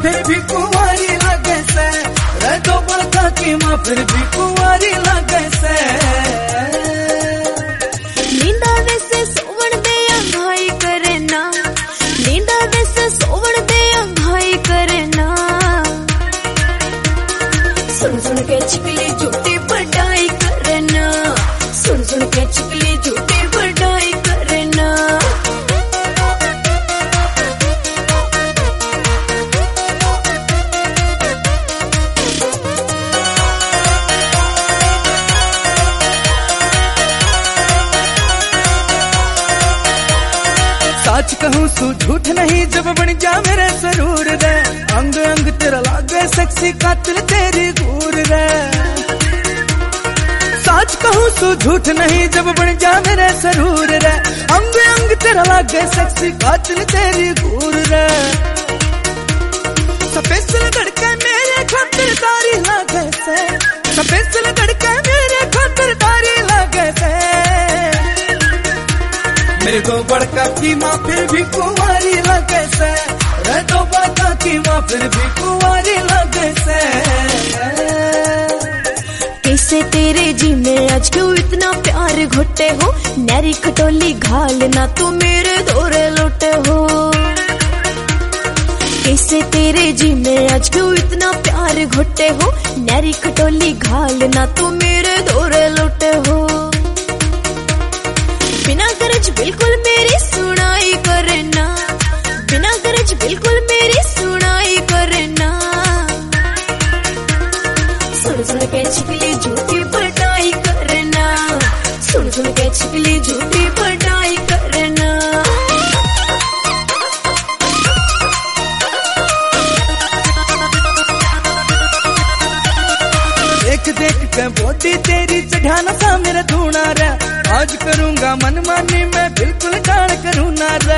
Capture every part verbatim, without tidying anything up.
फिर भी कुंवारी लगे से, रे दो बड़का की माँ फिर भी कुंवारी लगे से। नींदा वैसे सोवण दे अंघाई करे ना, नींदा वैसे सोवण दे अंघाई करे ना। सुन सुन के चिकली झूठी बड़ाई करे ना, सुन सुन के चिकली झूठी बड़ाई करे ना। सच कहूँ सू झूठ नहीं जब बन जा मेरे जरूर रे, अंग अंग तेरा लागे सेक्सी कातिल तेरी घूर रे। सच कहूँ सू झूठ नहीं जब बन जा मेरे जरूर रे, अंग अंग तेरा लागे सेक्सी कातिल तेरी घूर रे। स्पेशल धड़के मेरे खातिर तारी लागे से, स्पेशल धड़के मेरे खातिर तारी लागे से। मेरे दो बड़का की माँ फिर भी कुंवारी लगे से, रे दो बड़का की माँ फिर भी कुंवारी लगे से। कैसे तेरे जी में आज क्यों इतना प्यार घुटे हो, नैरी खटोली घाल ना तू मेरे दौरे लौटे हो। कैसे तेरे जी में आज क्यों इतना प्यार घुटे हो, नैरी खटोली घाल ना तू मेरे दौरे लौटे हो। बिना गरज बिल्कुल मेरी सुनाई करे ना, बिना गरज बिल्कुल मेरी सुनाई करे ना। सुन सुन के चिकली झूठी बड़ाई करे ना, सुन सुन के चिकली झूठी बड़ाई करे ना। देख देख के बॉडी तेरी चढ़ाना सा मेरा धूना रे, आज करूंगा मनमानी मैं बिल्कुल डाल करूँ ना रे।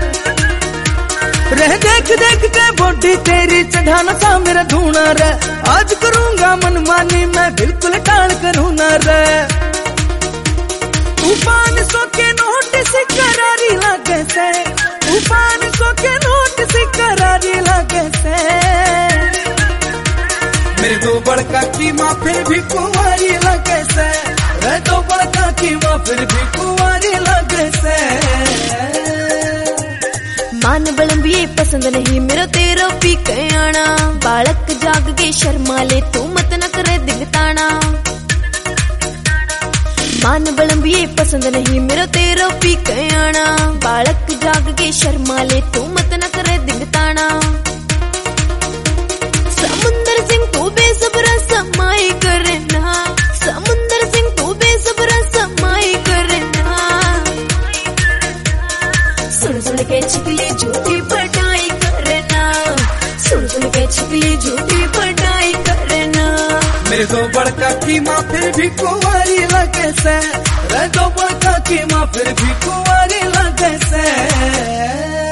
रह देख देख के बॉडी तेरी चढ़ाना सा मेरा धूना रे, आज करूंगा मनमानी मैं बिल्कुल डाल करूँ ना रे। पाँच सौ के नोट से करारी लगे से, पाँच सौ के नोट से करारी लगे से। मेरे दो बड़का की माँ फिर भी कुंवारी लगे से, रे दो बड़का की माँ फिर भी कुंवारी लगे से। मान बलम्बिये पसंद नहीं मेरा तेरा पी के आना, बालक जाग के शर्मा ले तू मत न करे दिगताना। मान बलम्बिये पसंद नहीं मेरा तेरा पी के आना, बालक जाग के शर्मा ले तू मत न करे दिगताना। समुंदर सिंह तू बेसब्रा समाई करे ना, समुंदर सिंह तू बेसब्रा समाई करे ना। सुन सुन के चिकली झूठी बड़ाई करे ना, सुन सुन के चिकली झूठी बड़ाई करे ना। मेरे दो बड़का की माँ फिर भी कुंवारी लगे से, रे दो बड़का की माँ फिर भी कुंवारी लगे से।